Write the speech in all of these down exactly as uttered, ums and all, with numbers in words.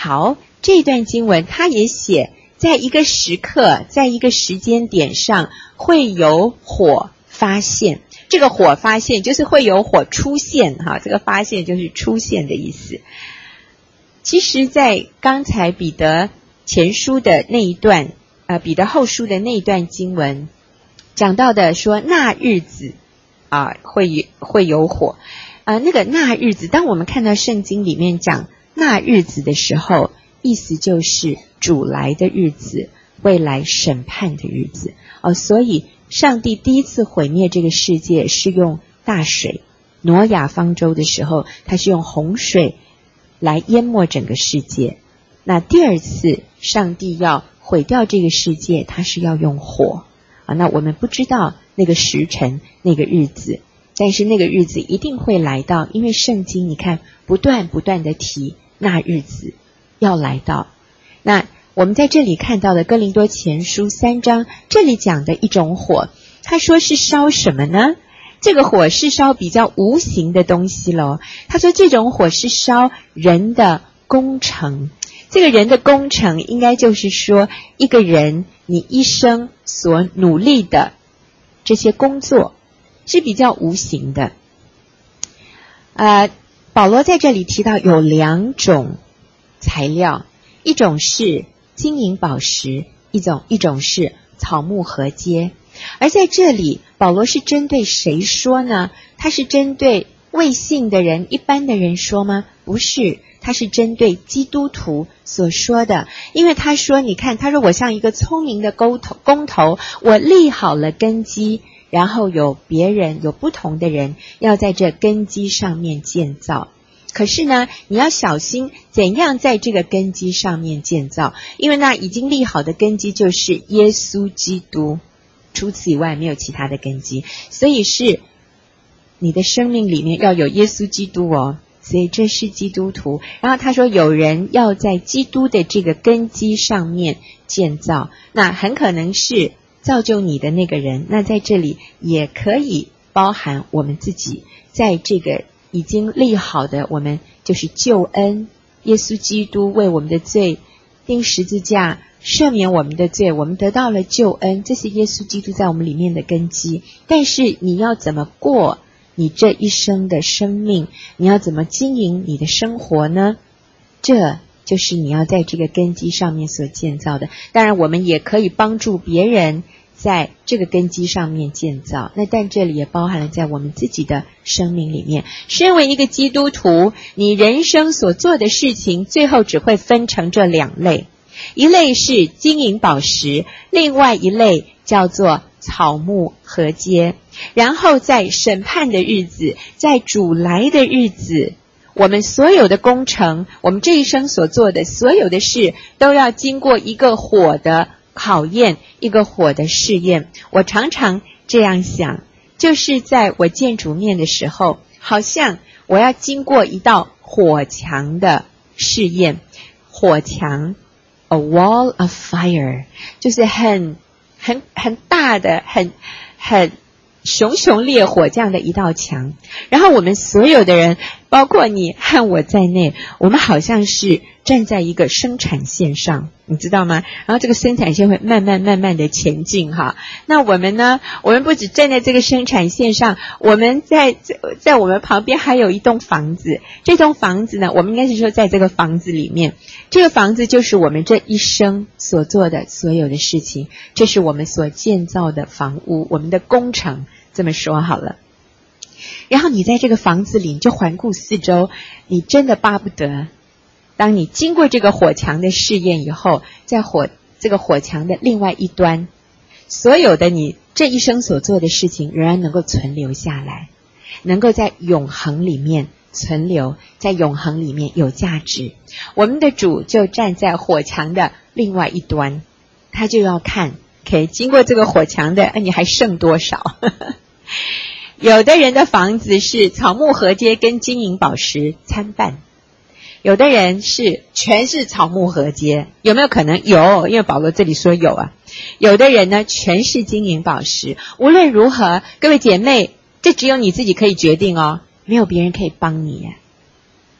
好，这段经文它也写在一个时刻，在一个时间点上会有火发现，这个火发现就是会有火出现哈，这个发现就是出现的意思。其实在刚才彼得前书的那一段呃，彼得后书的那一段经文讲到的说那日子啊会会有火啊、呃，那个那日子，当我们看到圣经里面讲那日子的时候，意思就是主来的日子，未来审判的日子哦。所以上帝第一次毁灭这个世界是用大水，挪亚方舟的时候他是用洪水来淹没整个世界。那第二次上帝要毁掉这个世界，他是要用火啊。那我们不知道那个时辰那个日子，但是那个日子一定会来到，因为圣经你看不断不断的提那日子要来到。那我们在这里看到的哥林多前书三章，这里讲的一种火，他说是烧什么呢？这个火是烧比较无形的东西咯。他说这种火是烧人的工程，这个人的工程应该就是说一个人你一生所努力的这些工作是比较无形的。呃，保罗在这里提到有两种材料，一种是金银宝石，一种一种是草木禾秸。而在这里保罗是针对谁说呢？他是针对未信的人，一般的人说吗？不是，他是针对基督徒所说的。因为他说你看，他说我像一个聪明的工头工头，我立好了根基，然后有别人有不同的人要在这根基上面建造。可是呢，你要小心怎样在这个根基上面建造，因为那已经立好的根基就是耶稣基督，除此以外没有其他的根基。所以是你的生命里面要有耶稣基督哦，所以这是基督徒。然后他说有人要在基督的这个根基上面建造，那很可能是造就你的那个人，那在这里也可以包含我们自己，在这个已经立好的，我们就是救恩，耶稣基督为我们的罪钉十字架，赦免我们的罪，我们得到了救恩，这是耶稣基督在我们里面的根基。但是你要怎么过你这一生的生命，你要怎么经营你的生活呢？这就是你要在这个根基上面所建造的。当然我们也可以帮助别人在这个根基上面建造，那但这里也包含了在我们自己的生命里面。身为一个基督徒，你人生所做的事情最后只会分成这两类，一类是金银宝石，另外一类叫做草木禾秸。然后在审判的日子，在主来的日子，我们所有的工程，我们这一生所做的所有的事，都要经过一个火的考验，一个火的试验。我常常这样想，就是在我见主面的时候，好像我要经过一道火墙的试验。火墙 a wall of fire， 就是很很很大的很很熊熊烈火这样的一道墙。然后我们所有的人，包括你和我在内，我们好像是站在一个生产线上，你知道吗？然后这个生产线会慢慢慢慢的前进哈。那我们呢，我们不只站在这个生产线上，我们在在我们旁边还有一栋房子。这栋房子呢，我们应该是说在这个房子里面，这个房子就是我们这一生所做的所有的事情，这是我们所建造的房屋，我们的工程，这么说好了。然后你在这个房子里，你就环顾四周，你真的巴不得当你经过这个火墙的试验以后，在火这个火墙的另外一端，所有的你这一生所做的事情仍然能够存留下来，能够在永恒里面存留，在永恒里面有价值。我们的主就站在火墙的另外一端，他就要看 OK 经过这个火墙的你还剩多少有的人的房子是草木禾秸跟金银宝石参半，有的人是全是草木禾秸，有没有可能？有，因为保罗这里说有啊。有的人呢全是金银宝石。无论如何，各位姐妹，这只有你自己可以决定哦，没有别人可以帮你。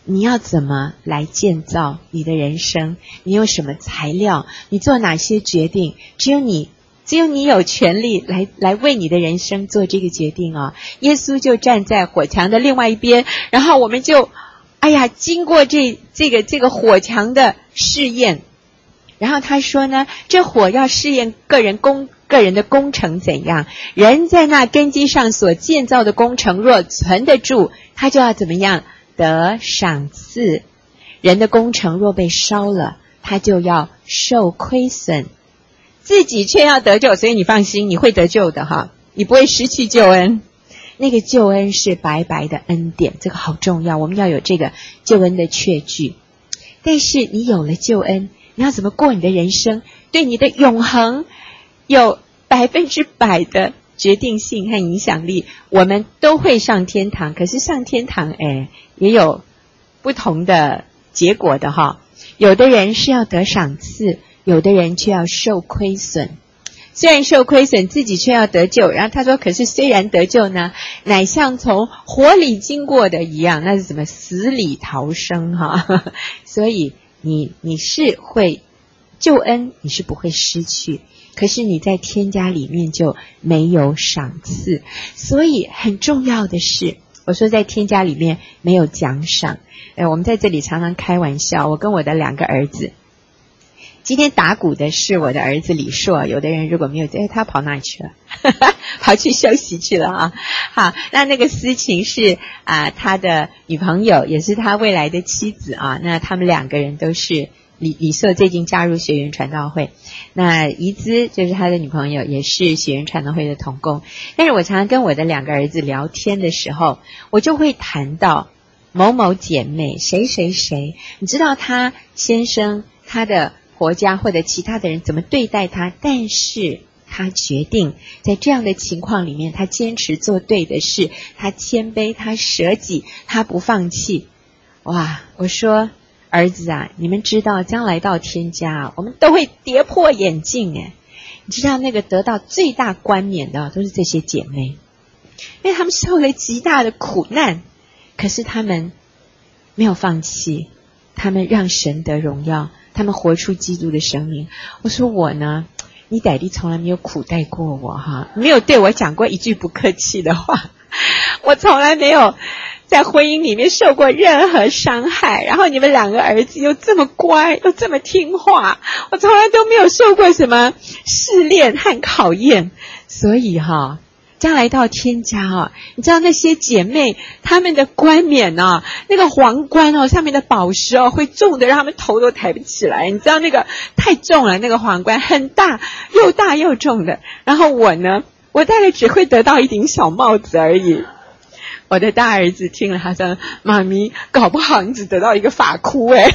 你要怎么来建造你的人生？你有什么材料？你做哪些决定？只有你，只有你有权利来来为你的人生做这个决定啊！耶稣就站在火墙的另外一边，然后我们就，哎呀，经过这这个这个火墙的试验，然后他说呢，这火要试验个人工个人的工程怎样？人在那根基上所建造的工程若存得住，他就要怎么样？得赏赐。人的工程若被烧了，他就要受亏损，自己却要得救。所以你放心，你会得救的哈，你不会失去救恩。那个救恩是白白的恩典，这个好重要，我们要有这个救恩的确据。但是你有了救恩，你要怎么过你的人生，对你的永恒有百分之百的决定性和影响力。我们都会上天堂，可是上天堂哎，也有不同的结果的哈。有的人是要得赏赐，有的人却要受亏损。虽然受亏损，自己却要得救。然后他说，可是虽然得救呢，乃像从火里经过的一样，那是什么？死里逃生哈。所以你你是会救恩，你是不会失去，可是你在天家里面就没有赏赐。所以很重要的是，我说在天家里面没有奖赏。呃，我们在这里常常开玩笑，我跟我的两个儿子，今天打鼓的是我的儿子李硕，有的人如果没有，哎，他跑哪里去了？跑去休息去了啊。好，那那个思琴是啊、呃，他的女朋友，也是他未来的妻子啊。那他们两个人都是李李硕最近加入学园传道会，那怡姿就是他的女朋友，也是学园传道会的同工。但是我常常跟我的两个儿子聊天的时候，我就会谈到某某姐妹谁谁谁，你知道他先生他的婆家或者其他的人怎么对待他，但是他决定在这样的情况里面，他坚持做对的事，他谦卑，他舍己，他不放弃。哇，我说儿子啊，你们知道将来到天家啊，我们都会跌破眼镜诶。你知道那个得到最大冠冕的都是这些姐妹，因为他们受了极大的苦难，可是他们没有放弃，他们让神得荣耀，他们活出基督的生命。我说我呢，你爹地从来没有苦待过我哈，没有对我讲过一句不客气的话，我从来没有在婚姻里面受过任何伤害，然后你们两个儿子又这么乖，又这么听话，我从来都没有受过什么试炼和考验。所以哈，将来到天家啊，你知道那些姐妹她们的冠冕啊，那个皇冠哦，上面的宝石哦，会重的让她们头都抬不起来。你知道那个太重了，那个皇冠很大，又大又重的。然后我呢，我大概只会得到一顶小帽子而已。我的大儿子听了，他说：“妈咪，搞不好你只得到一个发箍哎。”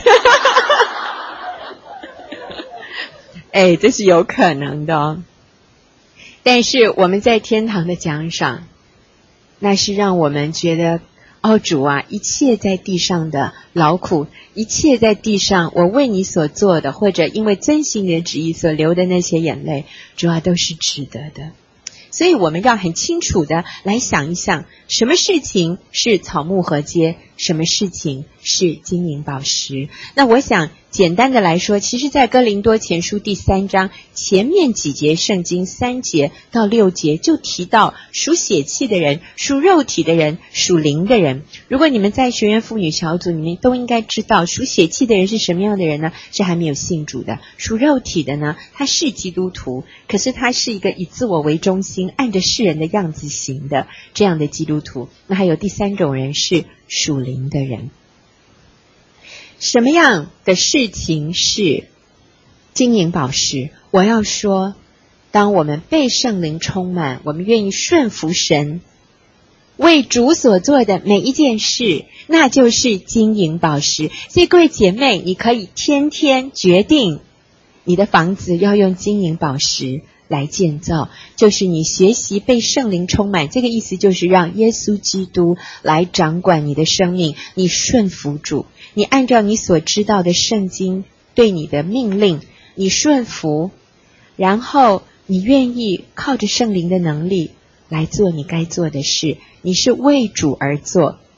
哎，这是有可能的哦。但是我们在天堂的奖赏，那是让我们觉得，哦主啊，一切在地上的劳苦，一切在地上我为你所做的，或者因为遵行你的旨意所流的那些眼泪，主啊，都是值得的。所以我们要很清楚的来想一想，什么事情是草木禾秸，什么事情是金银宝石。那我想简单的来说，其实在哥林多前书第三章前面几节圣经三节到六节就提到属血气的人，属肉体的人，属灵的人。如果你们在学员妇女小组，你们都应该知道属血气的人是什么样的人呢？是还没有信主的。属肉体的呢，他是基督徒，可是他是一个以自我为中心，按着世人的样子行的这样的基督徒。那还有第三种人是属灵的人。什么样的事情是金银宝石？我要说，当我们被圣灵充满，我们愿意顺服神，为主所做的每一件事，那就是金银宝石。所以各位姐妹，你可以天天决定你的房子要用金银宝石来建造，就是你学习被圣灵充满，这个意思就是让耶稣基督来掌管你的生命，你顺服主，你按照你所知道的圣经对你的命令，你顺服，然后你愿意靠着圣灵的能力来做你该做的事，你是为主而做，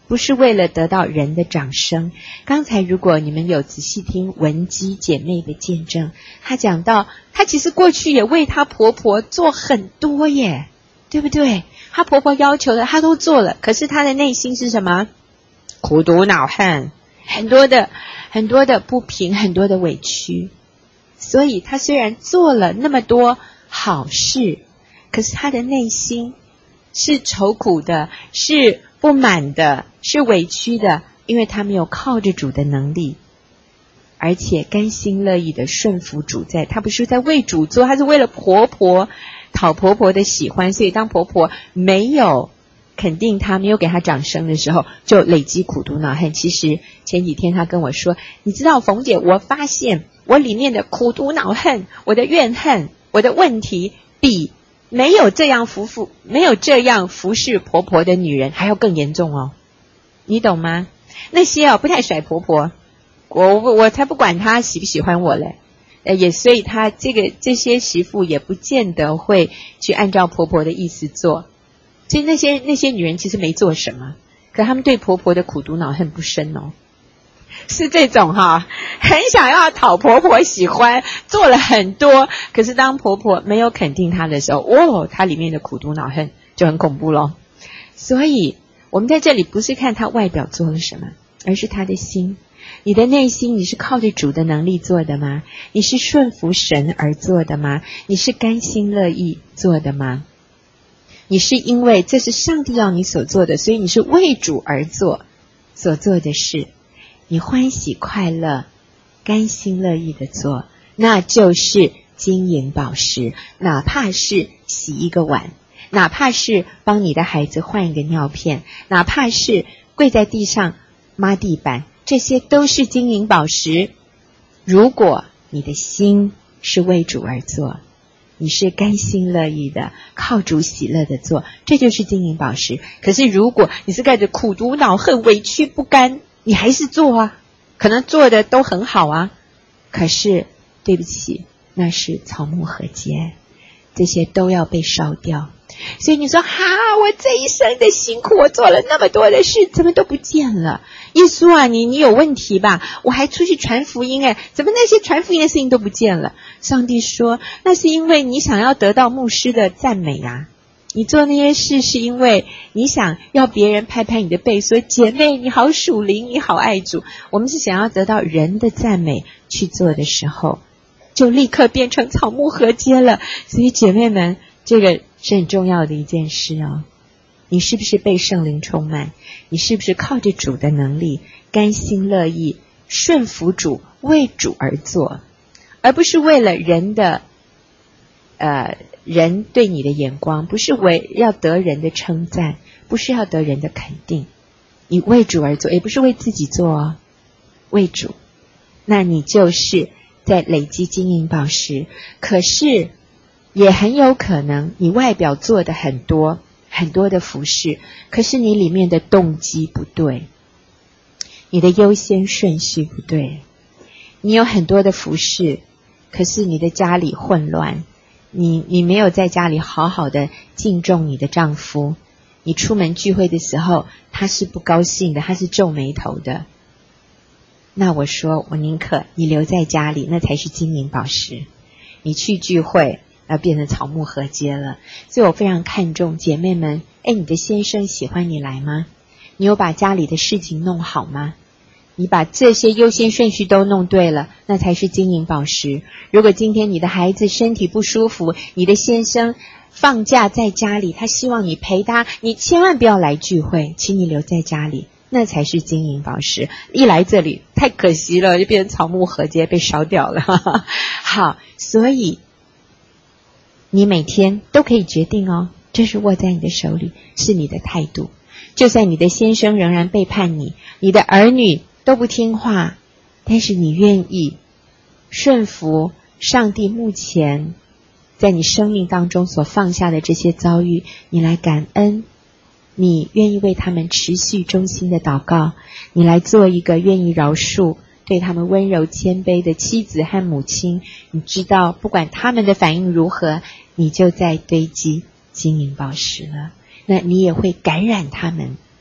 不是为了得到人的掌声。刚才如果你们有仔细听文姬姐妹的见证，她讲到她其实过去也为她婆婆做很多耶，对不对？她婆婆要求的她都做了，可是她的内心是什么？苦毒恼恨，很多的很多的不平，很多的委屈。所以她虽然做了那么多好事，可是她的内心是愁苦的，是不满的，是委屈的，因为她没有靠着主的能力，而且甘心乐意的顺服主在。她不是在为主做，她是为了婆婆，讨婆婆的喜欢。所以当婆婆没有肯定她，没有给她掌声的时候，就累积苦毒恼恨。其实前几天她跟我说，你知道冯姐，我发现我里面的苦毒恼恨，我的怨恨，我的问题比没有这样服服没有这样服侍婆婆的女人还要更严重哦，你懂吗？那些哦不太甩婆婆，我我才不管她喜不喜欢我嘞，呃也所以她这个这些媳妇也不见得会去按照婆婆的意思做，所以那些那些女人其实没做什么，可她们对婆婆的苦毒恼恨不深哦。是这种哈，很想要讨婆婆喜欢，做了很多，可是当婆婆没有肯定她的时候，哦，她里面的苦毒恼恨就很恐怖咯。所以我们在这里不是看她外表做了什么，而是她的心。你的内心，你是靠着主的能力做的吗？你是顺服神而做的吗？你是甘心乐意做的吗？你是因为这是上帝要你所做的，所以你是为主而做所做的事，你欢喜快乐甘心乐意的做，那就是金银宝石。哪怕是洗一个碗，哪怕是帮你的孩子换一个尿片，哪怕是跪在地上抹地板，这些都是金银宝石。如果你的心是为主而做，你是甘心乐意的靠主喜乐的做，这就是金银宝石。可是如果你是带着苦毒恼恨委屈不甘，你还是做啊，可能做的都很好啊，可是对不起，那是草木禾秸，这些都要被烧掉。所以你说哈，我这一生的辛苦，我做了那么多的事，怎么都不见了？耶稣啊，你你有问题吧？我还出去传福音哎，怎么那些传福音的事情都不见了？上帝说，那是因为你想要得到牧师的赞美啊，你做那些事是因为你想要别人拍拍你的背，说姐妹你好属灵，你好爱主。我们是想要得到人的赞美去做的时候，就立刻变成草木禾秸了。所以姐妹们，这个是很重要的一件事哦。你是不是被圣灵充满？你是不是靠着主的能力甘心乐意顺服主，为主而做，而不是为了人的呃人对你的眼光，不是为要得人的称赞，不是要得人的肯定，你为主而做，也不是为自己做哦，为主，那你就是在累积金银宝石。可是也很有可能你外表做的很多很多的服事，可是你里面的动机不对，你的优先顺序不对，你有很多的服事，可是你的家里混乱，你你没有在家里好好的敬重你的丈夫，你出门聚会的时候他是不高兴的，他是皱眉头的，那我说我宁可你留在家里，那才是金银宝石。你去聚会要变成草木禾秸了。所以我非常看重姐妹们，哎，你的先生喜欢你来吗？你有把家里的事情弄好吗？你把这些优先顺序都弄对了，那才是金银宝石。如果今天你的孩子身体不舒服，你的先生放假在家里，他希望你陪他，你千万不要来聚会，请你留在家里，那才是金银宝石。一来这里太可惜了，就变成草木禾秸被烧掉了好，所以你每天都可以决定哦，这是握在你的手里，是你的态度。就算你的先生仍然背叛你，你的儿女都不听话，但是你愿意顺服上帝目前在你生命当中所放下的这些遭遇，你来感恩，你愿意为他们持续忠心的祷告，你来做一个愿意饶恕对他们温柔谦卑的妻子和母亲。你知道不管他们的反应如何，你就在堆积金银宝石了，那你也会感染他们，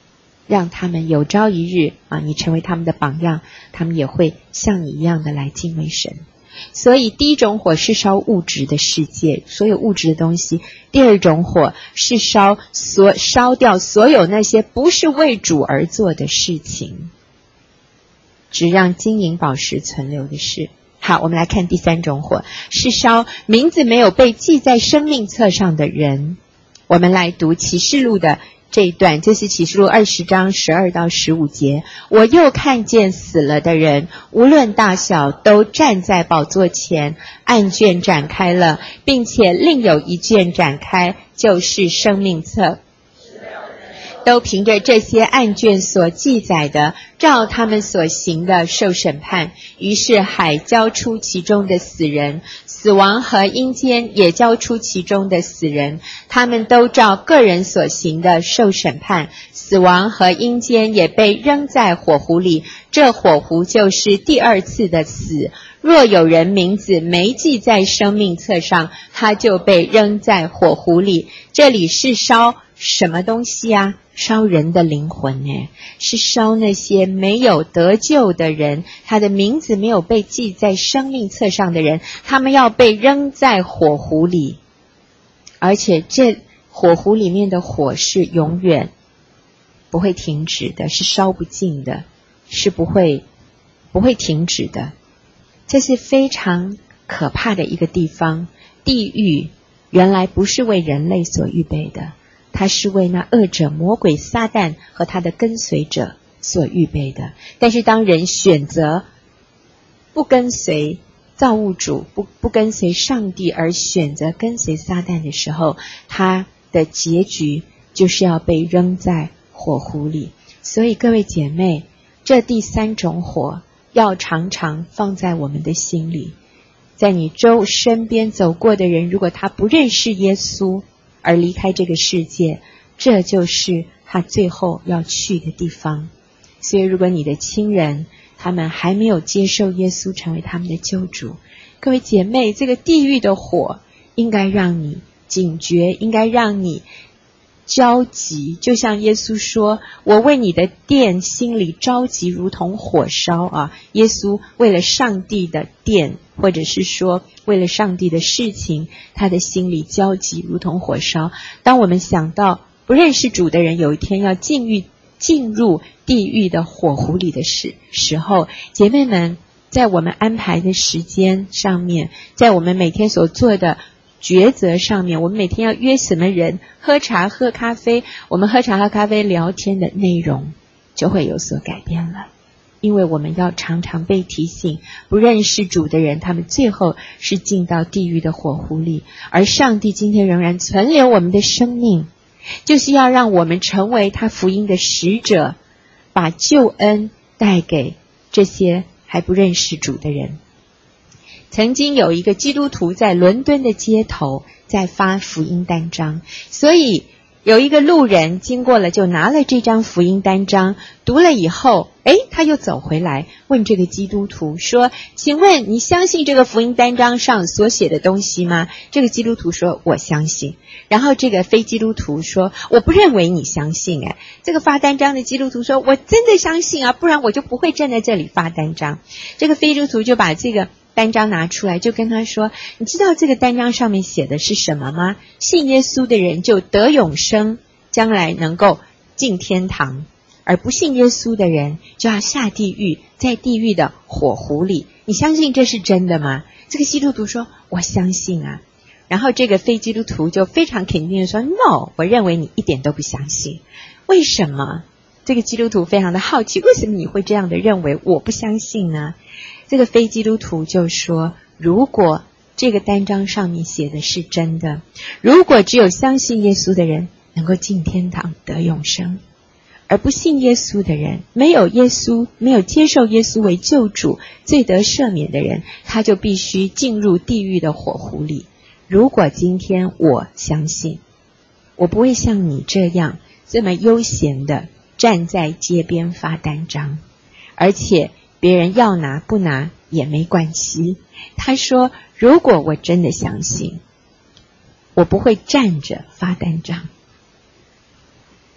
让他们有朝一日啊，你成为他们的榜样，他们也会像你一样的来敬畏神。所以第一种火是烧物质的世界，所有物质的东西；第二种火是烧所烧掉所有那些不是为主而做的事情，只让金银宝石存留的事。好，我们来看第三种火，是烧名字没有被记在生命册上的人。我们来读启示录的这一段，这是启示录二十章十二到十五节。我又看见死了的人，无论大小，都站在宝座前，案卷展开了，并且另有一卷展开，就是生命册。都凭着这些案卷所记载的，照他们所行的受审判。于是海交出其中的死人，死亡和阴间也交出其中的死人，他们都照个人所行的受审判。死亡和阴间也被扔在火湖里，这火湖就是第二次的死。若有人名字没记在生命册上，他就被扔在火湖里。这里是烧什么东西啊？烧人的灵魂呢，是烧那些没有得救的人，他的名字没有被记在生命册上的人，他们要被扔在火湖里。而且这火湖里面的火是永远不会停止的，是烧不尽的，是不会不会停止的。这是非常可怕的一个地方。地狱原来不是为人类所预备的，它是为那恶者魔鬼撒旦和他的跟随者所预备的。但是当人选择不跟随造物主，不不跟随上帝，而选择跟随撒旦的时候，他的结局就是要被扔在火湖里。所以各位姐妹，这第三种火要常常放在我们的心里。在你周身边走过的人，如果他不认识耶稣而离开这个世界，这就是他最后要去的地方。所以如果你的亲人他们还没有接受耶稣成为他们的救主，各位姐妹，这个地狱的火应该让你警觉，应该让你焦急。就像耶稣说，我为你的殿心里着急如同火烧啊！耶稣为了上帝的殿，或者是说为了上帝的事情，他的心里焦急如同火烧。当我们想到不认识主的人有一天要进狱进入地狱的火湖里的时时候，姐妹们，在我们安排的时间上面，在我们每天所做的抉择上面，我们每天要约什么人喝茶喝咖啡，我们喝茶喝咖啡聊天的内容就会有所改变了。因为我们要常常被提醒，不认识主的人，他们最后是进到地狱的火湖里，而上帝今天仍然存留我们的生命，就是要让我们成为他福音的使者，把救恩带给这些还不认识主的人。曾经有一个基督徒在伦敦的街头在发福音单张，所以有一个路人经过了，就拿了这张福音单张，读了以后，诶，他又走回来问这个基督徒说，请问你相信这个福音单张上所写的东西吗？这个基督徒说，我相信。然后这个非基督徒说，我不认为你相信。诶，这个发单张的基督徒说，我真的相信啊，不然我就不会站在这里发单张。这个非基督徒就把这个单张拿出来，就跟他说，你知道这个单张上面写的是什么吗？信耶稣的人就得永生，将来能够进天堂，而不信耶稣的人就要下地狱，在地狱的火湖里。你相信这是真的吗？这个基督徒说，我相信啊。然后这个非基督徒就非常肯定的说， No， 我认为你一点都不相信。为什么？这个基督徒非常的好奇，为什么你会这样的认为我不相信呢？这个非基督徒就说，如果这个单张上面写的是真的，如果只有相信耶稣的人能够进天堂得永生，而不信耶稣的人，没有耶稣，没有接受耶稣为救主，罪得赦免的人，他就必须进入地狱的火湖里。如果今天我相信，我不会像你这样这么悠闲的站在街边发单张，而且别人要拿不拿也没关系。他说，如果我真的相信，我不会站着发单张。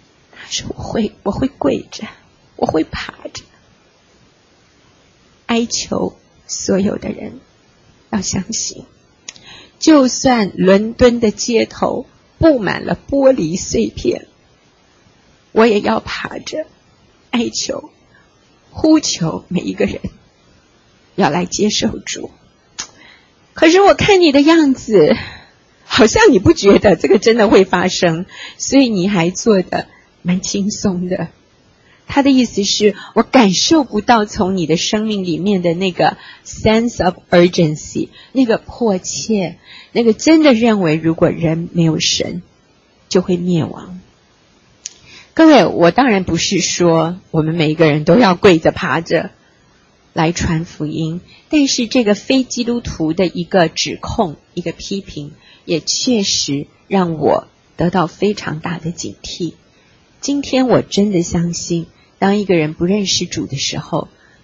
他说我会我会跪着，我会爬着，哀求所有的人要相信，就算伦敦的街头布满了玻璃碎片，我也要爬着哀求呼求每一个人要来接受主。可是我看你的样子，好像你不觉得这个真的会发生，所以你还做得蛮轻松的。他的意思是，我感受不到从你的生命里面的那个 sense of urgency， 那个迫切，那个真的认为如果人没有神就会灭亡。各位，我当然不是说我们每一个人都要跪着爬着来传福音，但是这个非基督徒的一个指控，一个批评，也确实让我得到非常大的警惕。今天我真的相信，当一个人不认识主的时候，